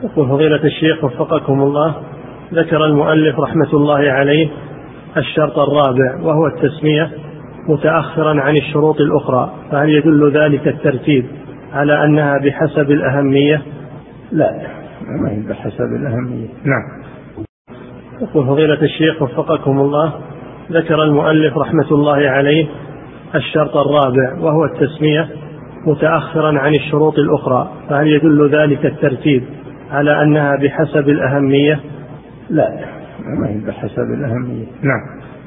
يقول فضيلة الشيخ وفقكم الله، ذكر المؤلف رحمة الله عليه الشرط الرابع وهو التسمية متأخرا عن الشروط الأخرى، فهل يدل ذلك الترتيب على أنها بحسب الأهمية؟ لا، ما هي بحسب الأهمية. نعم. يقول فضيلة الشيخ وفقكم الله، ذكر المؤلف رحمة الله عليه الشرط الرابع وهو التسمية متأخرا عن الشروط الأخرى، فهل يدل ذلك الترتيب على أنها بحسب الأهمية؟ لا، ما هي بحسب الأهمية. نعم.